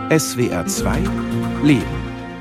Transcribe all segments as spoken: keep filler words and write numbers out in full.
S W R zwei Leben.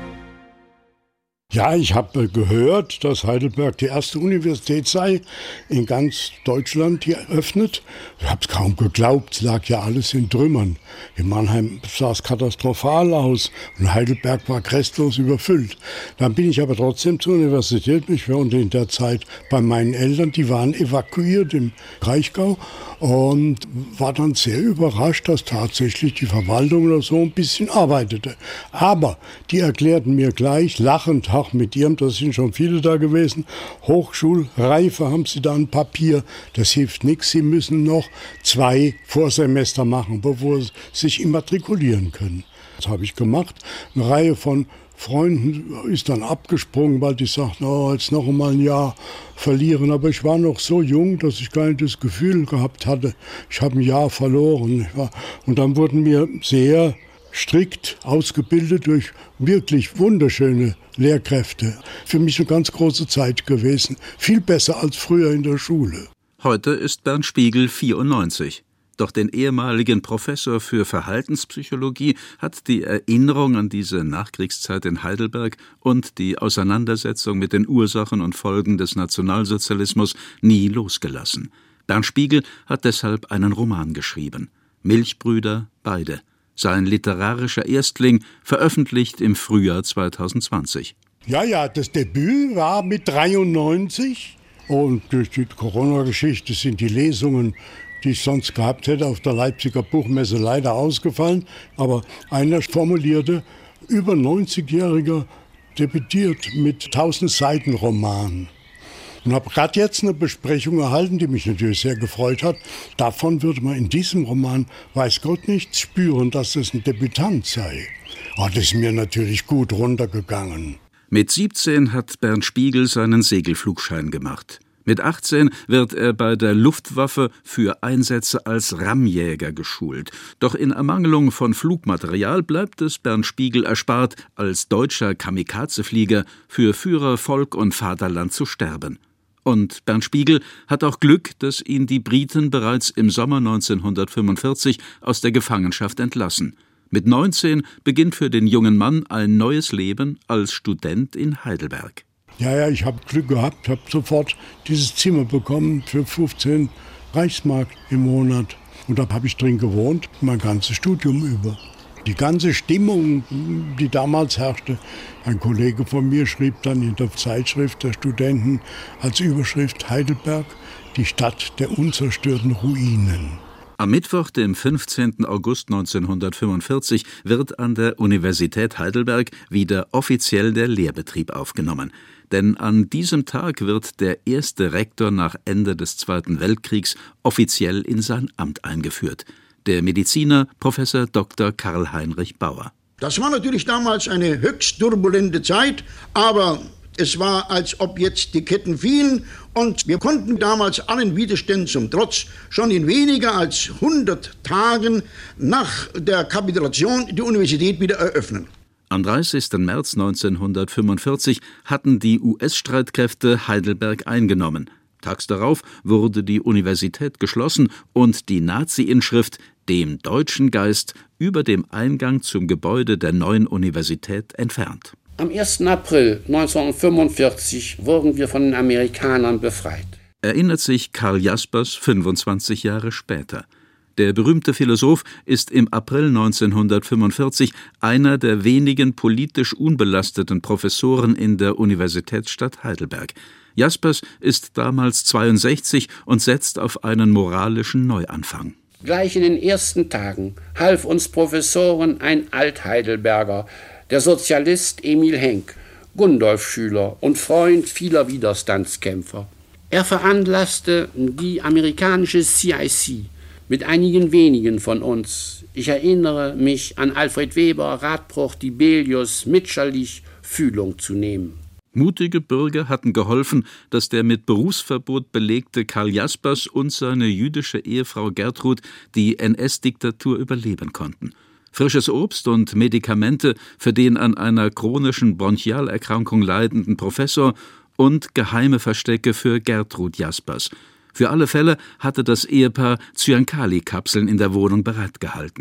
Ja, ich habe gehört, dass Heidelberg die erste Universität sei in ganz Deutschland, die eröffnet. Ich habe es kaum geglaubt, es lag ja alles in Trümmern. In Mannheim sah es katastrophal aus und Heidelberg war restlos überfüllt. Dann bin ich aber trotzdem zur Universität. Ich wohnte in der Zeit bei meinen Eltern, die waren evakuiert im Kraichgau und war dann sehr überrascht, dass tatsächlich die Verwaltung oder so ein bisschen arbeitete. Aber die erklärten mir gleich, lachend, auch mit ihrem, das sind schon viele da gewesen, Hochschulreife haben sie da ein Papier, das hilft nichts, sie müssen noch zwei Vorsemester machen, bevor sie sich immatrikulieren können. Das habe ich gemacht. Eine Reihe von Freunden ist dann abgesprungen, weil die sagten, oh, jetzt noch einmal ein Jahr verlieren. Aber ich war noch so jung, dass ich gar nicht das Gefühl gehabt hatte, ich habe ein Jahr verloren. Und dann wurden mir sehr strikt ausgebildet durch wirklich wunderschöne Lehrkräfte. Für mich eine ganz große Zeit gewesen. Viel besser als früher in der Schule. Heute ist Bernd Spiegel vierundneunzig. Doch den ehemaligen Professor für Verhaltenspsychologie hat die Erinnerung an diese Nachkriegszeit in Heidelberg und die Auseinandersetzung mit den Ursachen und Folgen des Nationalsozialismus nie losgelassen. Bernd Spiegel hat deshalb einen Roman geschrieben. Milchbrüder, beide. Sein literarischer Erstling, veröffentlicht im Frühjahr zweitausendzwanzig. Ja, ja, das Debüt war mit dreiundneunzig. Und durch die Corona-Geschichte sind die Lesungen, die ich sonst gehabt hätte, auf der Leipziger Buchmesse leider ausgefallen. Aber einer formulierte, über neunzigjähriger debütiert mit tausend Seiten Roman. Und habe gerade jetzt eine Besprechung erhalten, die mich natürlich sehr gefreut hat. Davon würde man in diesem Roman, weiß Gott, nichts spüren, dass es ein Debütant sei. Oh, das ist mir natürlich gut runtergegangen. Mit siebzehn hat Bernd Spiegel seinen Segelflugschein gemacht. Mit achtzehn wird er bei der Luftwaffe für Einsätze als Rammjäger geschult. Doch in Ermangelung von Flugmaterial bleibt es Bernd Spiegel erspart, als deutscher Kamikazeflieger für Führer, Volk und Vaterland zu sterben. Und Bernd Spiegel hat auch Glück, dass ihn die Briten bereits im Sommer neunzehnhundertfünfundvierzig aus der Gefangenschaft entlassen. Mit neunzehn beginnt für den jungen Mann ein neues Leben als Student in Heidelberg. Ja, ja, ich habe Glück gehabt, habe sofort dieses Zimmer bekommen für fünfzehn Reichsmark im Monat. Und da habe ich drin gewohnt, mein ganzes Studium über. Die ganze Stimmung, die damals herrschte, ein Kollege von mir schrieb dann in der Zeitschrift der Studenten als Überschrift Heidelberg, die Stadt der unzerstörten Ruinen. Am Mittwoch, dem fünfzehnten August neunzehnhundertfünfundvierzig, wird an der Universität Heidelberg wieder offiziell der Lehrbetrieb aufgenommen. Denn an diesem Tag wird der erste Rektor nach Ende des Zweiten Weltkriegs offiziell in sein Amt eingeführt. Der Mediziner Professor Doktor Karl-Heinrich Bauer. Das war natürlich damals eine höchst turbulente Zeit, aber es war, als ob jetzt die Ketten fielen und wir konnten damals allen Widerständen zum Trotz schon in weniger als hundert Tagen nach der Kapitulation die Universität wieder eröffnen. Am dreißigsten März neunzehnhundertfünfundvierzig hatten die U S-Streitkräfte Heidelberg eingenommen. Tags darauf wurde die Universität geschlossen und die Nazi-Inschrift »Dem deutschen Geist« über dem Eingang zum Gebäude der neuen Universität entfernt. Am ersten April neunzehnhundertfünfundvierzig wurden wir von den Amerikanern befreit. Erinnert sich Karl Jaspers fünfundzwanzig Jahre später. Der berühmte Philosoph ist im April neunzehnhundertfünfundvierzig einer der wenigen politisch unbelasteten Professoren in der Universitätsstadt Heidelberg. Jaspers ist damals zweiundsechzig und setzt auf einen moralischen Neuanfang. Gleich in den ersten Tagen half uns Professoren ein Alt-Heidelberger, der Sozialist Emil Henk, Gundolf-Schüler und Freund vieler Widerstandskämpfer. Er veranlasste die amerikanische C I C mit einigen wenigen von uns. Ich erinnere mich an Alfred Weber, Radbruch, Dibelius, Mitscherlich, Fühlung zu nehmen. Mutige Bürger hatten geholfen, dass der mit Berufsverbot belegte Karl Jaspers und seine jüdische Ehefrau Gertrud die N S-Diktatur überleben konnten. Frisches Obst und Medikamente für den an einer chronischen Bronchialerkrankung leidenden Professor und geheime Verstecke für Gertrud Jaspers. Für alle Fälle hatte das Ehepaar Zyankali-Kapseln in der Wohnung bereitgehalten.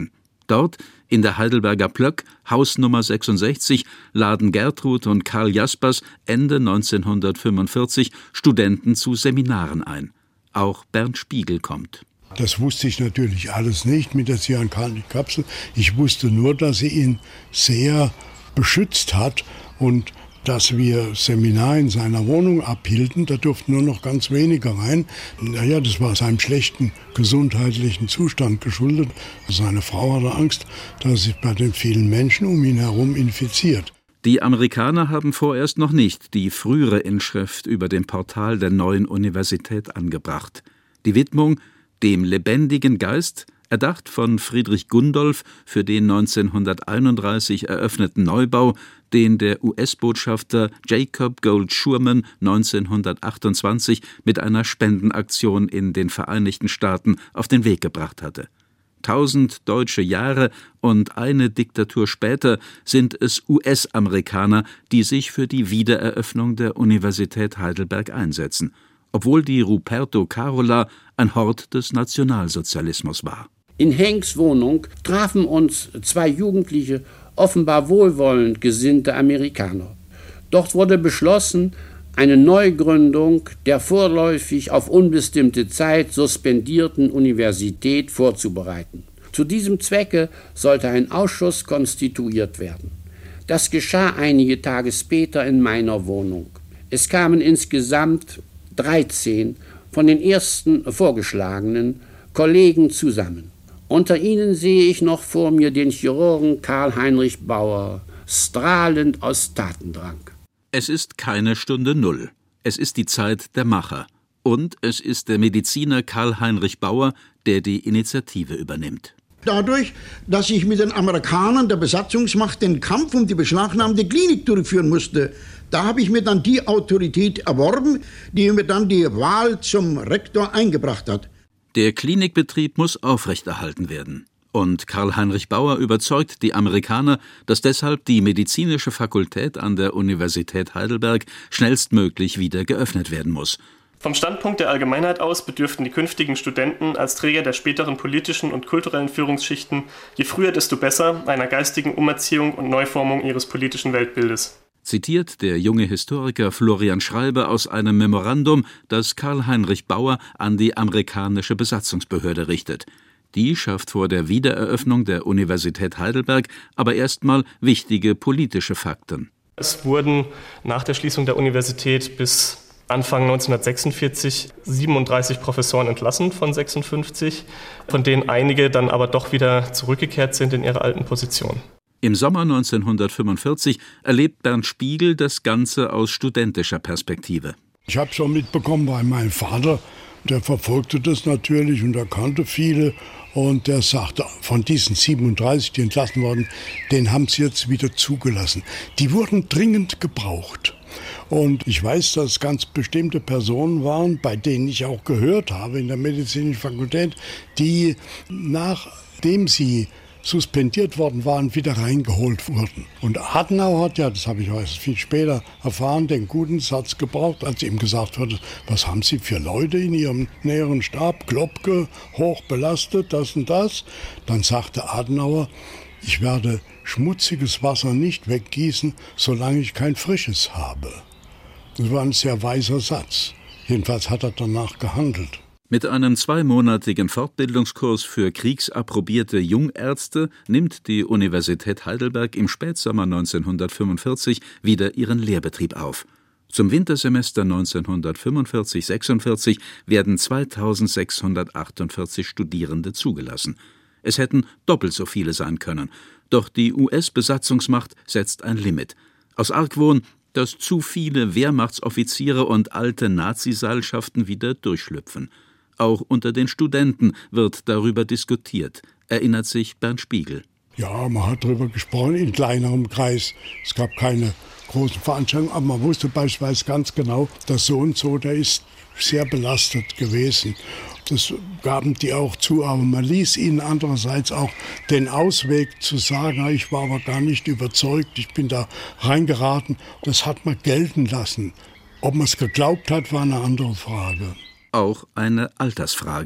Dort, in der Heidelberger Plöck, Hausnummer sechsundsechzig, laden Gertrud und Karl Jaspers Ende neunzehnhundertfünfundvierzig Studenten zu Seminaren ein. Auch Bernd Spiegel kommt. Das wusste ich natürlich alles nicht mit der Cyankali-Kapsel. Ich wusste nur, dass sie ihn sehr beschützt hat und dass wir Seminar in seiner Wohnung abhielten. Da durften nur noch ganz wenige rein. Naja, das war seinem schlechten gesundheitlichen Zustand geschuldet. Seine Frau hatte Angst, dass er sich bei den vielen Menschen um ihn herum infiziert. Die Amerikaner haben vorerst noch nicht die frühere Inschrift über dem Portal der neuen Universität angebracht. Die Widmung »Dem lebendigen Geist«, erdacht von Friedrich Gundolf für den neunzehnhunderteinunddreißig eröffneten Neubau, den der U S-Botschafter Jacob Gold Schurman neunzehnhundertachtundzwanzig mit einer Spendenaktion in den Vereinigten Staaten auf den Weg gebracht hatte. Tausend deutsche Jahre und eine Diktatur später sind es U S-Amerikaner, die sich für die Wiedereröffnung der Universität Heidelberg einsetzen, obwohl die Ruperto Carola ein Hort des Nationalsozialismus war. In Henks Wohnung trafen uns zwei jugendliche, offenbar wohlwollend gesinnte Amerikaner. Dort wurde beschlossen, eine Neugründung der vorläufig auf unbestimmte Zeit suspendierten Universität vorzubereiten. Zu diesem Zwecke sollte ein Ausschuss konstituiert werden. Das geschah einige Tage später in meiner Wohnung. Es kamen insgesamt dreizehn von den ersten vorgeschlagenen Kollegen zusammen. Unter ihnen sehe ich noch vor mir den Chirurgen Karl-Heinrich Bauer, strahlend aus Tatendrang. Es ist keine Stunde Null. Es ist die Zeit der Macher. Und es ist der Mediziner Karl-Heinrich Bauer, der die Initiative übernimmt. Dadurch, dass ich mit den Amerikanern der Besatzungsmacht den Kampf um die beschlagnahmte Klinik durchführen musste, da habe ich mir dann die Autorität erworben, die mir dann die Wahl zum Rektor eingebracht hat. Der Klinikbetrieb muss aufrechterhalten werden. Und Karl-Heinrich Bauer überzeugt die Amerikaner, dass deshalb die medizinische Fakultät an der Universität Heidelberg schnellstmöglich wieder geöffnet werden muss. Vom Standpunkt der Allgemeinheit aus bedürften die künftigen Studenten als Träger der späteren politischen und kulturellen Führungsschichten je früher, desto besser einer geistigen Umerziehung und Neuformung ihres politischen Weltbildes. Zitiert der junge Historiker Florian Schreiber aus einem Memorandum, das Karl-Heinrich Bauer an die amerikanische Besatzungsbehörde richtet. Die schafft vor der Wiedereröffnung der Universität Heidelberg aber erstmal wichtige politische Fakten. Es wurden nach der Schließung der Universität bis Anfang neunzehnhundertsechsundvierzig siebenunddreißig Professoren entlassen von sechsundfünfzig, von denen einige dann aber doch wieder zurückgekehrt sind in ihre alten Positionen. Im Sommer neunzehnhundertfünfundvierzig erlebt Bernd Spiegel das Ganze aus studentischer Perspektive. Ich habe schon mitbekommen, weil mein Vater, der verfolgte das natürlich und er kannte viele. Und der sagte, von diesen siebenunddreißig, die entlassen wurden, den haben sie jetzt wieder zugelassen. Die wurden dringend gebraucht. Und ich weiß, dass es ganz bestimmte Personen waren, bei denen ich auch gehört habe in der medizinischen Fakultät, die nachdem sie suspendiert worden waren, wieder reingeholt wurden. Und Adenauer hat ja, das habe ich erst viel später erfahren, den guten Satz gebraucht, als ihm gesagt wurde, was haben Sie für Leute in Ihrem näheren Stab? Klopke, hoch belastet, das und das. Dann sagte Adenauer, ich werde schmutziges Wasser nicht weggießen, solange ich kein frisches habe. Das war ein sehr weiser Satz. Jedenfalls hat er danach gehandelt. Mit einem zweimonatigen Fortbildungskurs für kriegsapprobierte Jungärzte nimmt die Universität Heidelberg im Spätsommer neunzehnhundertfünfundvierzig wieder ihren Lehrbetrieb auf. Zum Wintersemester neunzehnhundertfünfundvierzig sechsundvierzig werden zweitausendsechshundertachtundvierzig Studierende zugelassen. Es hätten doppelt so viele sein können. Doch die U S-Besatzungsmacht setzt ein Limit. Aus Argwohn, dass zu viele Wehrmachtsoffiziere und alte Naziseilschaften wieder durchschlüpfen. Auch unter den Studenten wird darüber diskutiert, erinnert sich Bernd Spiegel. Ja, man hat darüber gesprochen in kleinerem Kreis. Es gab keine großen Veranstaltungen, aber man wusste beispielsweise ganz genau, dass so und so, der ist sehr belastet gewesen. Das gaben die auch zu, aber man ließ ihnen andererseits auch den Ausweg zu sagen, ich war aber gar nicht überzeugt, ich bin da reingeraten. Das hat man gelten lassen. Ob man es geglaubt hat, war eine andere Frage. Auch eine Altersfrage.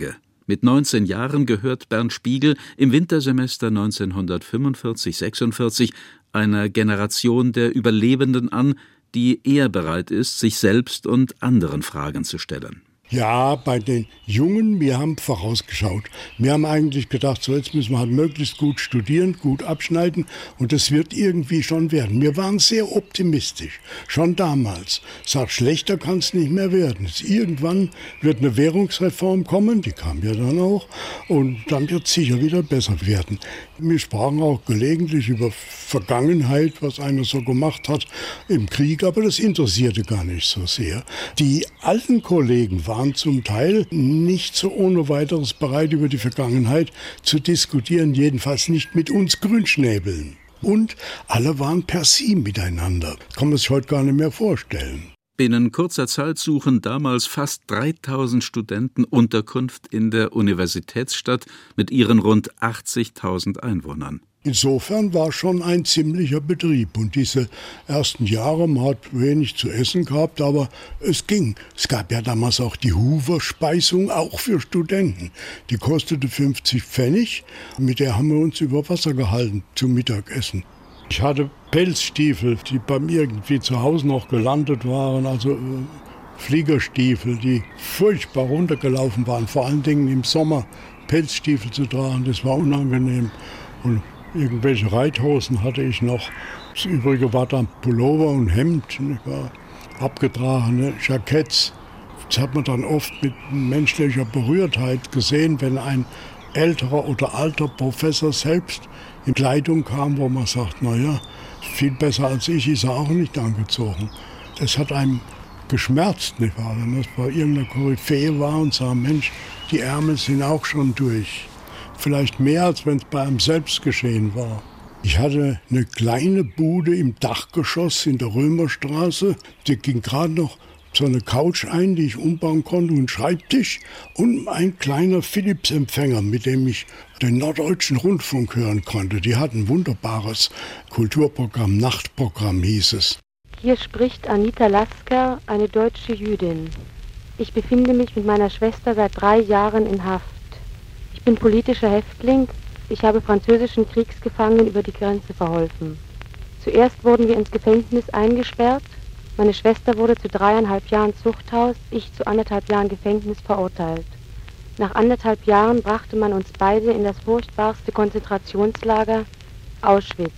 Mit neunzehn Jahren gehört Bernd Spiegel im Wintersemester neunzehnhundertfünfundvierzig sechsundvierzig einer Generation der Überlebenden an, die eher bereit ist, sich selbst und anderen Fragen zu stellen. Ja, bei den Jungen, wir haben vorausgeschaut. Wir haben eigentlich gedacht, so jetzt müssen wir halt möglichst gut studieren, gut abschneiden und das wird irgendwie schon werden. Wir waren sehr optimistisch, schon damals. Sag, schlechter kann es nicht mehr werden. Jetzt irgendwann wird eine Währungsreform kommen, die kam ja dann auch, und dann wird es sicher wieder besser werden. Wir sprachen auch gelegentlich über Vergangenheit, was einer so gemacht hat im Krieg, aber das interessierte gar nicht so sehr. Die alten Kollegen waren zum Teil nicht so ohne weiteres bereit, über die Vergangenheit zu diskutieren, jedenfalls nicht mit uns Grünschnäbeln. Und alle waren per Sie miteinander. Kann man sich heute gar nicht mehr vorstellen. Binnen kurzer Zeit suchen damals fast dreitausend Studenten Unterkunft in der Universitätsstadt mit ihren rund achtzigtausend Einwohnern. Insofern war schon ein ziemlicher Betrieb. Und diese ersten Jahre, man hat wenig zu essen gehabt, aber es ging. Es gab ja damals auch die Huver-Speisung, auch für Studenten. Die kostete fünfzig Pfennig. Mit der haben wir uns über Wasser gehalten zum Mittagessen. Ich hatte Pelzstiefel, die bei mir irgendwie zu Hause noch gelandet waren, also äh, Fliegerstiefel, die furchtbar runtergelaufen waren. Vor allen Dingen im Sommer Pelzstiefel zu tragen, das war unangenehm. Und irgendwelche Reithosen hatte ich noch. Das Übrige war dann Pullover und Hemd, war abgetragene Jacketts. Das hat man dann oft mit menschlicher Berührtheit gesehen, wenn ein älterer oder alter Professor selbst in Kleidung kam, wo man sagt, naja, viel besser als ich ist er auch nicht angezogen. Das hat einem geschmerzt, nicht wahr? Wenn das bei irgendeiner Koryphäe war und sah, Mensch, die Ärmel sind auch schon durch. Vielleicht mehr, als wenn es bei einem selbst geschehen war. Ich hatte eine kleine Bude im Dachgeschoss in der Römerstraße. Die ging gerade noch so eine Couch ein, die ich umbauen konnte, und einen Schreibtisch und ein kleiner Philips-Empfänger, mit dem ich den Norddeutschen Rundfunk hören konnte. Die hatten ein wunderbares Kulturprogramm, Nachtprogramm hieß es. Hier spricht Anita Lasker, eine deutsche Jüdin. Ich befinde mich mit meiner Schwester seit drei Jahren in Haft. Ich bin politischer Häftling. Ich habe französischen Kriegsgefangenen über die Grenze verholfen. Zuerst wurden wir ins Gefängnis eingesperrt. Meine Schwester wurde zu dreieinhalb Jahren Zuchthaus, ich zu anderthalb Jahren Gefängnis verurteilt. Nach anderthalb Jahren brachte man uns beide in das furchtbarste Konzentrationslager, Auschwitz.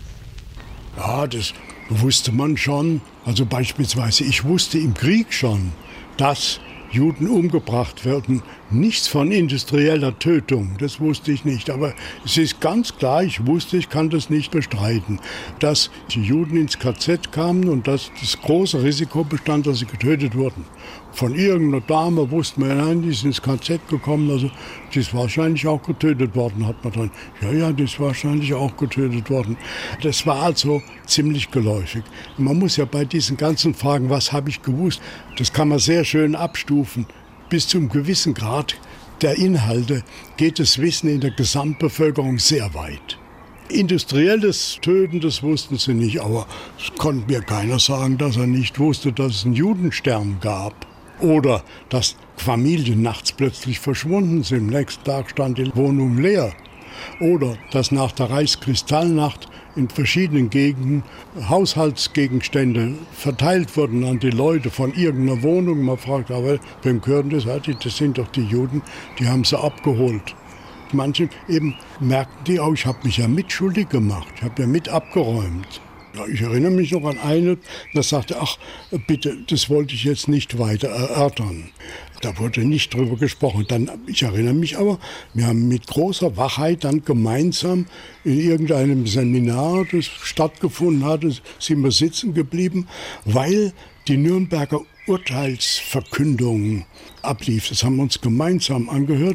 Ja, das wusste man schon. Also beispielsweise, ich wusste im Krieg schon, dass Juden umgebracht werden. Nichts von industrieller Tötung, das wusste ich nicht. Aber es ist ganz klar, ich wusste, ich kann das nicht bestreiten, dass die Juden ins K Z kamen und dass das große Risiko bestand, dass sie getötet wurden. Von irgendeiner Dame wussten wir, nein, die ist ins K Z gekommen, also die ist wahrscheinlich auch getötet worden, hat man dann. Ja, ja, die ist wahrscheinlich auch getötet worden. Das war also ziemlich geläufig. Man muss ja bei diesen ganzen Fragen, was habe ich gewusst, das kann man sehr schön abstufen. Bis zum gewissen Grad der Inhalte geht das Wissen in der Gesamtbevölkerung sehr weit. Industrielles Töten, das wussten sie nicht, aber es konnte mir keiner sagen, dass er nicht wusste, dass es einen Judenstern gab. Oder dass Familien nachts plötzlich verschwunden sind. Am nächsten Tag stand die Wohnung leer. Oder dass nach der Reichskristallnacht in verschiedenen Gegenden Haushaltsgegenstände verteilt wurden an die Leute von irgendeiner Wohnung. Man fragt, aber wem gehören das? Das sind doch die Juden, die haben sie abgeholt. Manche eben merkten die auch, ich habe mich ja mitschuldig gemacht, ich habe ja mit abgeräumt. Ja, ich erinnere mich noch an eine, da sagte, ach bitte, das wollte ich jetzt nicht weiter erörtern. Da wurde nicht drüber gesprochen. Dann, ich erinnere mich aber, wir haben mit großer Wachheit dann gemeinsam in irgendeinem Seminar, das stattgefunden hatte, sind wir sitzen geblieben, weil die Nürnberger Urteilsverkündung ablief. Das haben wir uns gemeinsam angehört.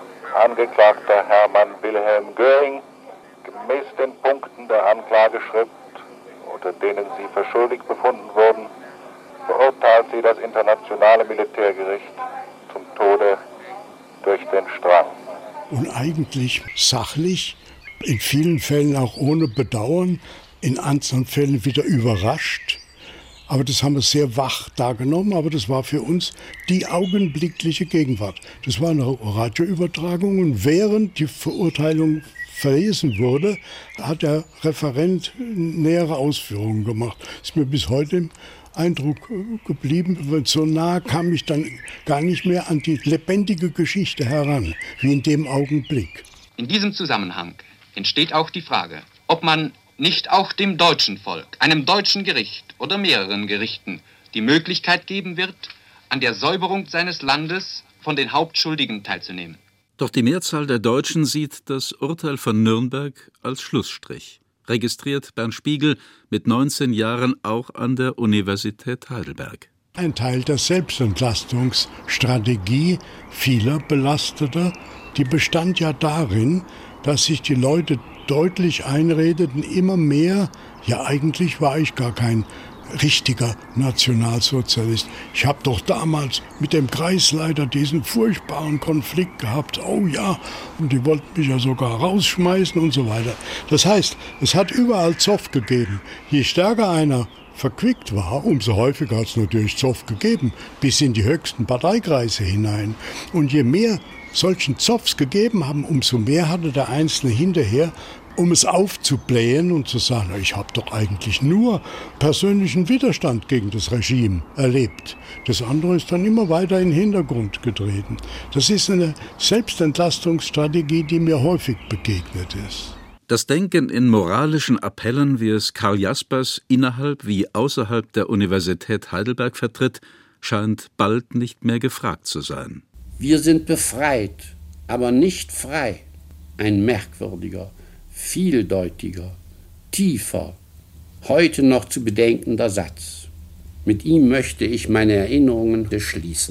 Angeklagter Hermann Wilhelm Göring, gemäß den Punkten der Anklageschrift, unter denen Sie für schuldig befunden wurden, verurteilt Sie das internationale Militärgericht zum Tode durch den Strang. Und eigentlich sachlich, in vielen Fällen auch ohne Bedauern, in anderen Fällen wieder überrascht, Aber das haben wir sehr wach dargenommen, aber das war für uns die augenblickliche Gegenwart. Das war eine Radioübertragung und während die Verurteilung verlesen wurde, hat der Referent nähere Ausführungen gemacht. Ist mir bis heute im Eindruck geblieben. So nah kam ich dann gar nicht mehr an die lebendige Geschichte heran, wie in dem Augenblick. In diesem Zusammenhang entsteht auch die Frage, ob man nicht auch dem deutschen Volk, einem deutschen Gericht oder mehreren Gerichten die Möglichkeit geben wird, an der Säuberung seines Landes von den Hauptschuldigen teilzunehmen. Doch die Mehrzahl der Deutschen sieht das Urteil von Nürnberg als Schlussstrich. Registriert Bernd Spiegel mit neunzehn Jahren auch an der Universität Heidelberg. Ein Teil der Selbstentlastungsstrategie vieler Belasteter, die bestand ja darin, dass sich die Leute deutlich einredeten, immer mehr, ja eigentlich war ich gar kein richtiger Nationalsozialist. Ich habe doch damals mit dem Kreisleiter diesen furchtbaren Konflikt gehabt. Oh ja, und die wollten mich ja sogar rausschmeißen und so weiter. Das heißt, es hat überall Zoff gegeben. Je stärker einer verquickt war, umso häufiger hat es natürlich Zoff gegeben, bis in die höchsten Parteikreise hinein. Und je mehr solchen Zoffs gegeben haben, umso mehr hatte der Einzelne hinterher, um es aufzublähen und zu sagen, ich habe doch eigentlich nur persönlichen Widerstand gegen das Regime erlebt. Das andere ist dann immer weiter in den Hintergrund getreten. Das ist eine Selbstentlastungsstrategie, die mir häufig begegnet ist. Das Denken in moralischen Appellen, wie es Karl Jaspers innerhalb wie außerhalb der Universität Heidelberg vertritt, scheint bald nicht mehr gefragt zu sein. Wir sind befreit, aber nicht frei. Ein merkwürdiger, vieldeutiger, tiefer, heute noch zu bedenkender Satz. Mit ihm möchte ich meine Erinnerungen beschließen.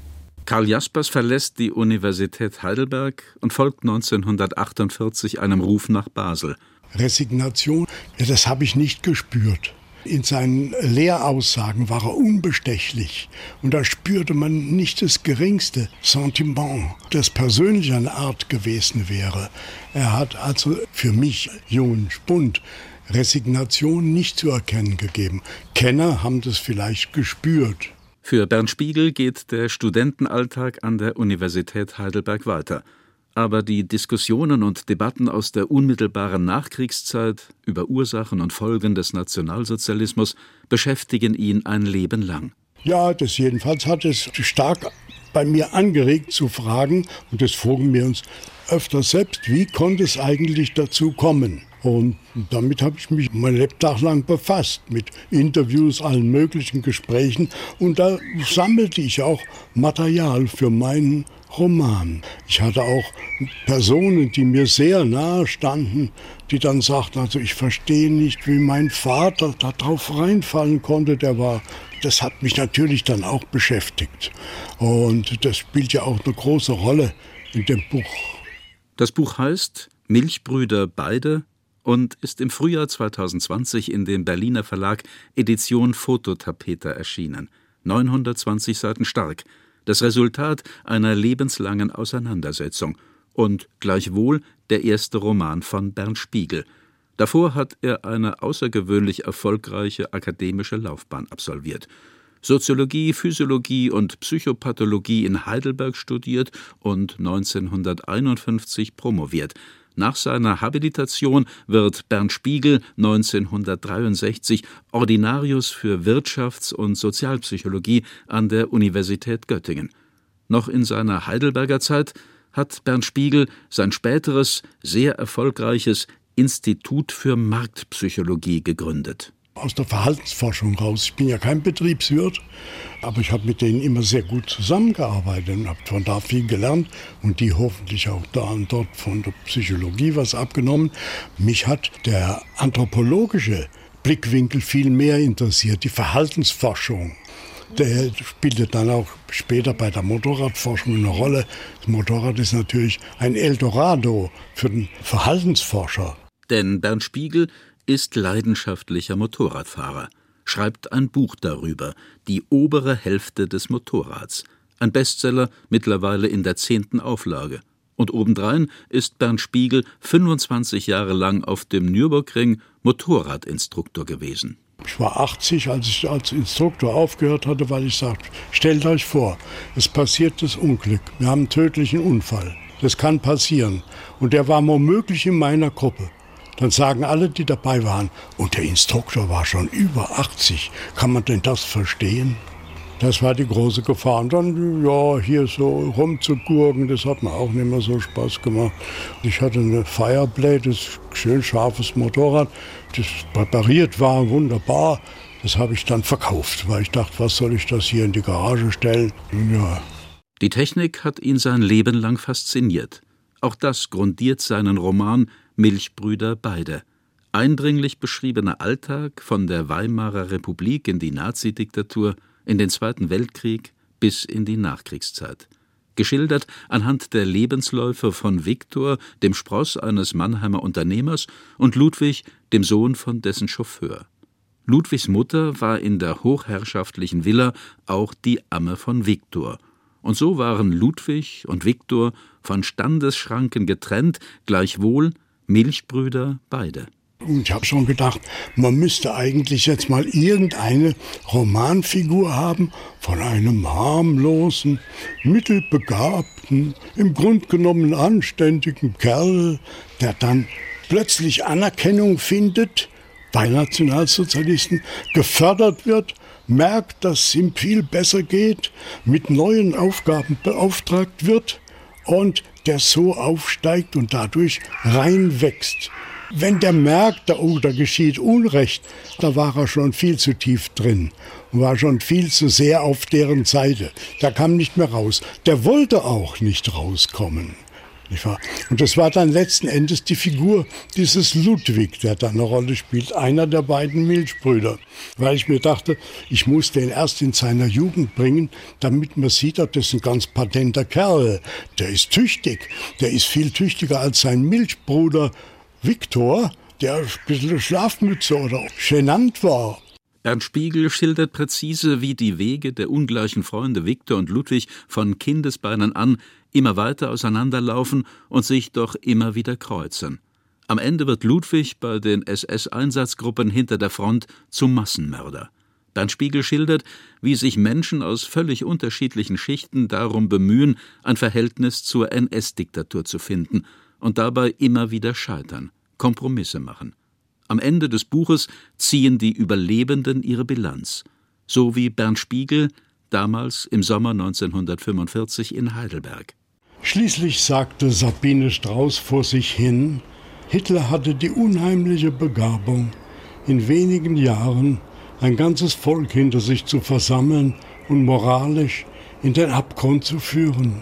Karl Jaspers verlässt die Universität Heidelberg und folgt neunzehnhundertachtundvierzig einem Ruf nach Basel. Resignation, ja, das habe ich nicht gespürt. In seinen Lehraussagen war er unbestechlich und da spürte man nicht das geringste Sentiment, das persönlicher eine Art gewesen wäre. Er hat also für mich, jungen Spund, Resignation nicht zu erkennen gegeben. Kenner haben das vielleicht gespürt. Für Bernd Spiegel geht der Studentenalltag an der Universität Heidelberg weiter. Aber die Diskussionen und Debatten aus der unmittelbaren Nachkriegszeit über Ursachen und Folgen des Nationalsozialismus beschäftigen ihn ein Leben lang. Ja, das jedenfalls hat es stark bei mir angeregt zu fragen, und das fragen wir uns öfter selbst, wie konnte es eigentlich dazu kommen? Und damit habe ich mich mein Lebtag lang befasst, mit Interviews, allen möglichen Gesprächen. Und da sammelte ich auch Material für meinen Roman. Ich hatte auch Personen, die mir sehr nahe standen, die dann sagten, also ich verstehe nicht, wie mein Vater da drauf reinfallen konnte. Der war, das hat mich natürlich dann auch beschäftigt. Und das spielt ja auch eine große Rolle in dem Buch. Das Buch heißt Milchbrüder beide und ist im Frühjahr zweitausendzwanzig in dem Berliner Verlag Edition Fototapeter erschienen. neunhundertzwanzig Seiten stark. Das Resultat einer lebenslangen Auseinandersetzung und gleichwohl der erste Roman von Bernd Spiegel. Davor hat er eine außergewöhnlich erfolgreiche akademische Laufbahn absolviert. Soziologie, Physiologie und Psychopathologie in Heidelberg studiert und neunzehnhunderteinundfünfzig promoviert. Nach seiner Habilitation wird Bernd Spiegel neunzehnhundertdreiundsechzig Ordinarius für Wirtschafts- und Sozialpsychologie an der Universität Göttingen. Noch in seiner Heidelberger Zeit hat Bernd Spiegel sein späteres, sehr erfolgreiches Institut für Marktpsychologie gegründet. Aus der Verhaltensforschung raus. Ich bin ja kein Betriebswirt, aber ich habe mit denen immer sehr gut zusammengearbeitet und habe von da viel gelernt und die hoffentlich auch da und dort von der Psychologie was abgenommen. Mich hat der anthropologische Blickwinkel viel mehr interessiert, die Verhaltensforschung. Der spielte dann auch später bei der Motorradforschung eine Rolle. Das Motorrad ist natürlich ein Eldorado für den Verhaltensforscher. Denn Bernd Spiegel ist leidenschaftlicher Motorradfahrer, schreibt ein Buch darüber, Die obere Hälfte des Motorrads. Ein Bestseller, mittlerweile in der zehnten Auflage. Und obendrein ist Bernd Spiegel fünfundzwanzig Jahre lang auf dem Nürburgring Motorradinstruktor gewesen. Ich war achtzig, als ich als Instruktor aufgehört hatte, weil ich sagte, stellt euch vor, es passiert das Unglück, wir haben einen tödlichen Unfall. Das kann passieren. Und der war womöglich in meiner Gruppe. Dann sagen alle, die dabei waren, und der Instruktor war schon über achtzig. Kann man denn das verstehen? Das war die große Gefahr. Und dann, ja, hier so rumzugurken, das hat mir auch nicht mehr so Spaß gemacht. Ich hatte eine Fireblade, das schön scharfes Motorrad, das präpariert war, wunderbar. Das habe ich dann verkauft, weil ich dachte, was soll ich das hier in die Garage stellen? Ja. Die Technik hat ihn sein Leben lang fasziniert. Auch das grundiert seinen Roman »Milchbrüder beide«. Eindringlich beschriebener Alltag von der Weimarer Republik in die Nazidiktatur, in den Zweiten Weltkrieg bis in die Nachkriegszeit. Geschildert anhand der Lebensläufe von Viktor, dem Spross eines Mannheimer Unternehmers, und Ludwig, dem Sohn von dessen Chauffeur. Ludwigs Mutter war in der hochherrschaftlichen Villa auch die Amme von Viktor. Und so waren Ludwig und Viktor von Standesschranken getrennt, gleichwohl Milchbrüder beide. Ich habe schon gedacht, man müsste eigentlich jetzt mal irgendeine Romanfigur haben von einem harmlosen, mittelbegabten, im Grunde genommen anständigen Kerl, der dann plötzlich Anerkennung findet bei Nationalsozialisten, gefördert wird, merkt, dass es ihm viel besser geht, mit neuen Aufgaben beauftragt wird und der so aufsteigt und dadurch reinwächst. Wenn der merkt, oh, da geschieht Unrecht, da war er schon viel zu tief drin und war schon viel zu sehr auf deren Seite. Der kam nicht mehr raus. Der wollte auch nicht rauskommen. Und das war dann letzten Endes die Figur dieses Ludwig, der da eine Rolle spielt, einer der beiden Milchbrüder. Weil ich mir dachte, ich muss den erst in seiner Jugend bringen, damit man sieht, das ist ein ganz patenter Kerl. Der ist tüchtig, der ist viel tüchtiger als sein Milchbruder Viktor, der ein bisschen Schlafmütze oder genannt war. Bernd Spiegel schildert präzise, wie die Wege der ungleichen Freunde Viktor und Ludwig von Kindesbeinen an immer weiter auseinanderlaufen und sich doch immer wieder kreuzen. Am Ende wird Ludwig bei den S S-Einsatzgruppen hinter der Front zum Massenmörder. Bernd Spiegel schildert, wie sich Menschen aus völlig unterschiedlichen Schichten darum bemühen, ein Verhältnis zur N S-Diktatur zu finden und dabei immer wieder scheitern, Kompromisse machen. Am Ende des Buches ziehen die Überlebenden ihre Bilanz, so wie Bernd Spiegel damals im Sommer neunzehnhundertfünfundvierzig in Heidelberg. Schließlich sagte Sabine Strauß vor sich hin, Hitler hatte die unheimliche Begabung, in wenigen Jahren ein ganzes Volk hinter sich zu versammeln und moralisch in den Abgrund zu führen.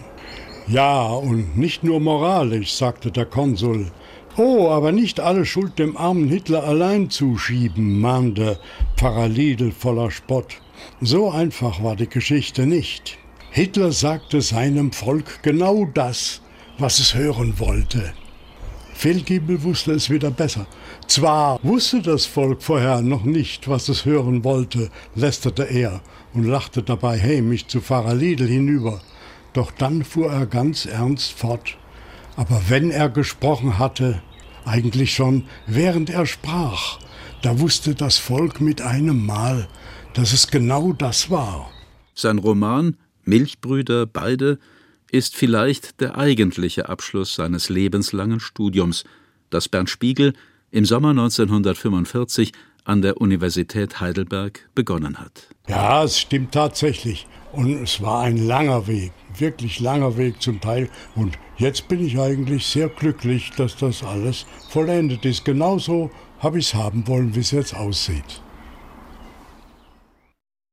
Ja, und nicht nur moralisch, sagte der Konsul. Oh, aber nicht alle Schuld dem armen Hitler allein zuschieben, mahnte Pfarrer Liedl voller Spott. So einfach war die Geschichte nicht. Hitler sagte seinem Volk genau das, was es hören wollte. Feldgiebel wusste es wieder besser. Zwar wusste das Volk vorher noch nicht, was es hören wollte, lästerte er und lachte dabei hämisch zu Pfarrer Liedl hinüber. Doch dann fuhr er ganz ernst fort. Aber wenn er gesprochen hatte, eigentlich schon während er sprach, da wusste das Volk mit einem Mal, dass es genau das war. Sein Roman »Milchbrüder beide« ist vielleicht der eigentliche Abschluss seines lebenslangen Studiums, das Bernd Spiegel im Sommer neunzehnhundertfünfundvierzig an der Universität Heidelberg begonnen hat. Ja, es stimmt tatsächlich. Und es war ein langer Weg, wirklich langer Weg zum Teil. Und jetzt bin ich eigentlich sehr glücklich, dass das alles vollendet ist. Genauso habe ich es haben wollen, wie es jetzt aussieht.